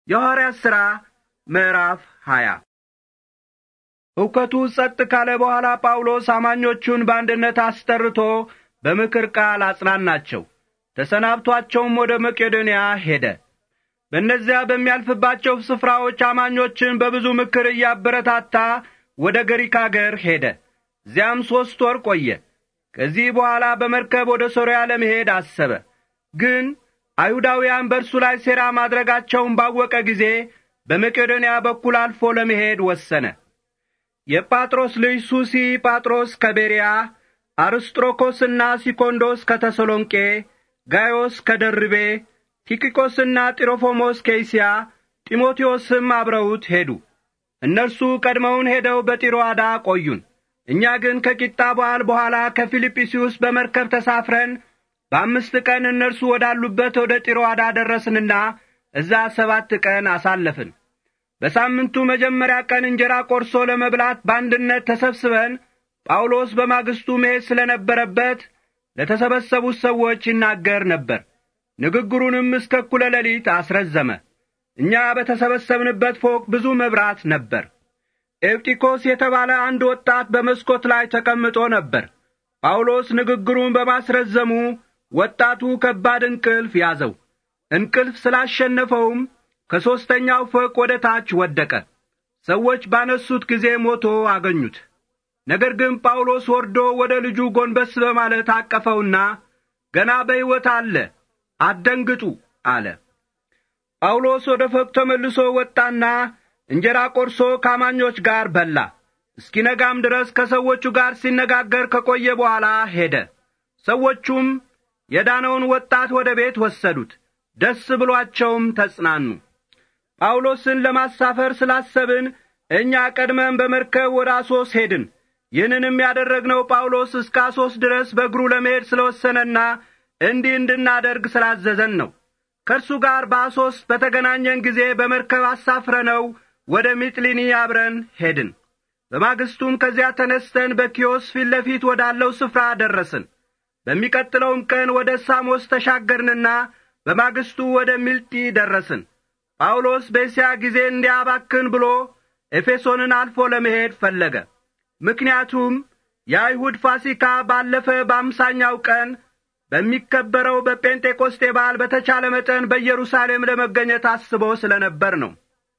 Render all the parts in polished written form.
የሐዋርያት ሥራ ምዕራፍ 20 ሁከቱ ጸጥ ካለ በኋላ ጳውሎስ አማኞቹን በአንድነት አስጠርቶ በምክር ቃል አጽናናቸው። ተሰናብቷቸውም ወደ መቄዶንያ ሄደ። በእነዚያ በሚያልፍባቸው ስፍራዎች አማኞችን በብዙ ምክር እያበረታታ ወደ ግሪክ አገር ሄደ። እዚያም 3 ወር ቆየ። ከዚህ በኋላ በመርከብ ወደ ሶርያ ለመሄድ አሰበ። ግን አይሁዳውያን በእርሱ ላይ ሴራ ማድረጋቸውን ባወቀ ጊዜ በመቄዶንያ በኩል አልፎ ለመሄድ ወሰነ። የጳጥሮስ ልጅ ሱሲ ጳጥሮስ ከቤርያ፣ አርስጥሮኮስና ሲኮንዶስ ከተሰሎንቄ፣ ጋዮስ ከደርቤ፣ ቲኪቆስና ጢሮፎሞስ ከእስያ፣ ጢሞቴዎስም አብረውት ሄዱ። እነርሱ ቀድመውን ሄደው በጢሮአዳ ቆዩን። እኛ ግን ከቂጣ በዓል በኋላ ከፊልጵስዩስ በመርከብ ተሳፍረን በ5 ቀን እነርሱ ወዳሉበት ወደ ጢሮአዳ ደረስንና እዛ 7 ቀን አሳለፍን። በሳምንቱ መጀመሪያ ቀን እንጀራ ቆርሶ ለመብላት በአንድነት ተሰብስበን ጳውሎስ በማግስቱ መሄድ ስለነበረበት ለተሰበሰቡት ሰዎች ይናገር ነበር። ንግግሩንም እስከ እኩለ ሌሊት አስረዘመ። እኛ በተሰበሰብንበት ፎቅ ብዙ መብራት ነበር። ኤጲጢቆስ የተባለ አንድ ወጣት በመስኮት ላይ ተቀምጦ ነበር። ጳውሎስ ንግግሩን በማስረዘሙ ወጣቱ ከባድ እንቅልፍ ያዘው። እንቅልፍ ስላሸነፈውም ከ3ኛው ፎቅ ወደ ታች ወደቀ። ሰዎች ባነሱት ጊዜ ሞቶ አገኙት። ነገር ግን ጳውሎስ ወርዶ ወደ ልጁ ጎንበስ በማለት አቀፈውና ገና በሕይወት አለ፣ አትደንግጡ አለ። ጳውሎስ ወደ ፎቅ ተመልሶ ወጣና እንጀራ ቆርሶ ከአማኞች ጋር በላ። እስኪነጋም ድረስ ከሰዎቹ ጋር ሲነጋገር ከቆየ በኋላ ሄደ። ሰዎቹም የዳነውን ወጣት ወደ ቤት ወሰዱት። ደስ ብሏቸውም ተጽናኑ። ጳውሎስን ለማሳፈር ስላሰብን እኛ ቀድመን በመርከብ ወደ አሶስ ሄድን። ይህንንም ያደረግነው ጳውሎስ እስከ አሶስ ድረስ በእግሩ ለመሄድ ስለወሰነና እንዲህ እንድናደርግ ስላዘዘን ነው። ከእርሱ ጋር በአሶስ በተገናኘን ጊዜ በመርከብ አሳፍረነው ወደ ሚጥሊኒ አብረን ሄድን። በማግስቱም ከዚያ ተነስተን በኪዮስ ፊት ለፊት ወዳለው ስፍራ ደረስን። በሚቀጥለውም ቀን ወደ ሳሞስ ተሻገርንና በማግስቱ ወደ ሚልጢ ደረስን። ጳውሎስ በእስያ ጊዜ እንዲያባክን ብሎ ኤፌሶንን አልፎ ለመሄድ ፈለገ። ምክንያቱም የአይሁድ ፋሲካ ባለፈ በ50ኛው ቀን በሚከበረው በጴንጤቆስጤ በዓል በተቻለ መጠን በኢየሩሳሌም ለመገኘት አስቦ ስለነበር ነው።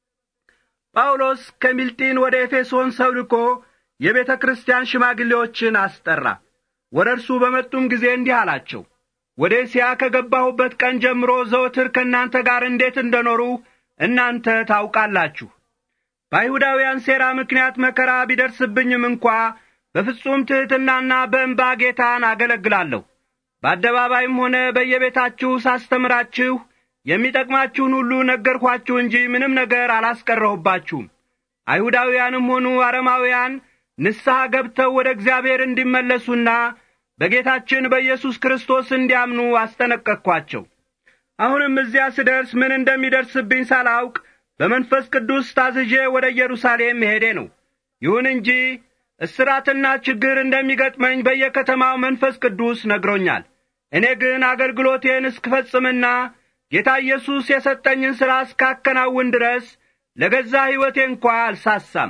ጳውሎስ ከሚልጢን ወደ ኤፌሶን ሰው ልኮ የቤተ ክርስቲያን ሽማግሌዎችን አስጠራ። ወደ እርሱ በመጡም ጊዜ እንዲህ አላቸው፣ ወደ እስያ ከገባሁበት ቀን ጀምሮ ዘወትር ከእናንተ ጋር እንዴት እንደኖሩ እናንተ ታውቃላችሁ። በአይሁዳውያን ሴራ ምክንያት መከራ ቢደርስብኝም እንኳ በፍጹም ትሕትናና በእንባ ጌታን አገለግላለሁ። በአደባባይም ሆነ በየቤታችሁ ሳስተምራችሁ የሚጠቅማችሁን ሁሉ ነገርኳችሁ እንጂ ምንም ነገር አላስቀረሁባችሁም። አይሁዳውያንም ሆኑ አረማውያን ንስሐ ገብተው ወደ እግዚአብሔር እንዲመለሱና በጌታችን በኢየሱስ ክርስቶስ እንዲያምኑ አስጠነቀቅኳቸው። አሁንም እዚያ ስደርስ ምን እንደሚደርስብኝ ሳላውቅ በመንፈስ ቅዱስ ታዝዤ ወደ ኢየሩሳሌም መሄዴ ነው። ይሁን እንጂ እስራትና ችግር እንደሚገጥመኝ በየከተማው መንፈስ ቅዱስ ነግሮኛል። እኔ ግን አገልግሎቴን እስክፈጽምና ጌታ ኢየሱስ የሰጠኝን ሥራ እስካከናውን ድረስ ለገዛ ሕይወቴ እንኳ አልሳሳም።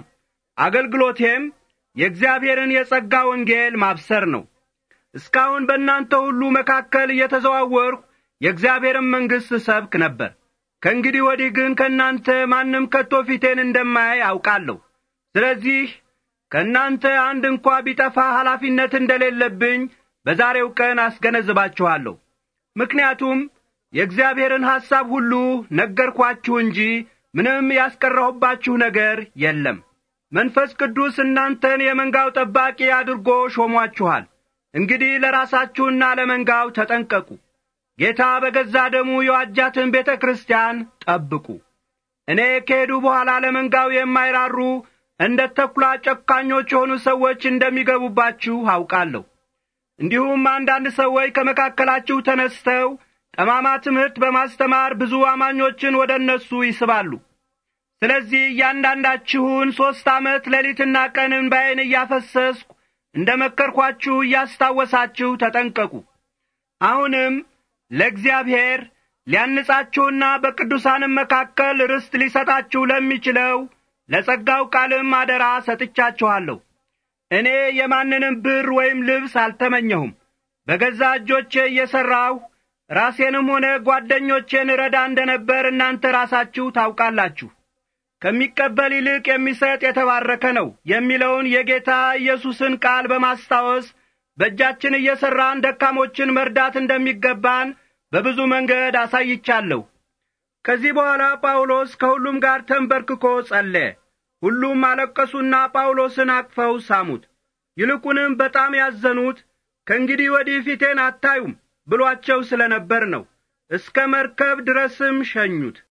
አገልግሎቴም የእግዚአብሔርን የጸጋ ወንጌል ማብሰር ነው። እስካሁን በእናንተ ሁሉ መካከል እየተዘዋወርሁ የእግዚአብሔርን መንግሥት ሰብክ ነበር። ከእንግዲህ ወዲህ ግን ከእናንተ ማንም ከቶ ፊቴን እንደማያይ አውቃለሁ። ስለዚህ ከእናንተ አንድ እንኳ ቢጠፋ ኃላፊነት እንደሌለብኝ በዛሬው ቀን አስገነዝባችኋለሁ። ምክንያቱም የእግዚአብሔርን ሐሳብ ሁሉ ነገርኳችሁ እንጂ ምንም ያስቀረሁባችሁ ነገር የለም። መንፈስ ቅዱስ እናንተን የመንጋው ጠባቂ አድርጎ ሾሟችኋል። እንግዲህ ለራሳችሁና ለመንጋው ተጠንቀቁ። ጌታ በገዛ ደሙ የዋጃትን ቤተ ክርስቲያን ጠብቁ። እኔ ከሄዱ በኋላ ለመንጋው የማይራሩ እንደ ተኩላ ጨካኞች የሆኑ ሰዎች እንደሚገቡባችሁ አውቃለሁ። እንዲሁም አንዳንድ ሰዎች ከመካከላችሁ ተነስተው ጠማማ ትምህርት በማስተማር ብዙ አማኞችን ወደ እነሱ ይስባሉ። ስለዚህ እያንዳንዳችሁን 3 ዓመት ሌሊትና ቀን እንባዬን እያፈሰስኩ እንደ መከርኳችሁ እያስታወሳችሁ ተጠንቀቁ። አሁንም ለእግዚአብሔር ሊያንጻችሁና በቅዱሳንም መካከል ርስት ሊሰጣችሁ ለሚችለው ለጸጋው ቃልም አደራ ሰጥቻችኋለሁ። እኔ የማንንም ብር ወይም ልብስ አልተመኘሁም። በገዛ እጆቼ እየሠራሁ ራሴንም ሆነ ጓደኞቼን ረዳ እንደነበር እናንተ ራሳችሁ ታውቃላችሁ። ከሚቀበል ይልቅ የሚሰጥ የተባረከ ነው የሚለውን የጌታ ኢየሱስን ቃል በማስታወስ በእጃችን እየሠራን ደካሞችን መርዳት እንደሚገባን በብዙ መንገድ አሳይቻለሁ። ከዚህ በኋላ ጳውሎስ ከሁሉም ጋር ተንበርክኮ ጸለየ። ሁሉም አለቀሱና ጳውሎስን አቅፈው ሳሙት። ይልቁንም በጣም ያዘኑት ከእንግዲህ ወዲህ ፊቴን አታዩም ብሏቸው ስለነበር ነው። እስከ መርከብ ድረስም ሸኙት።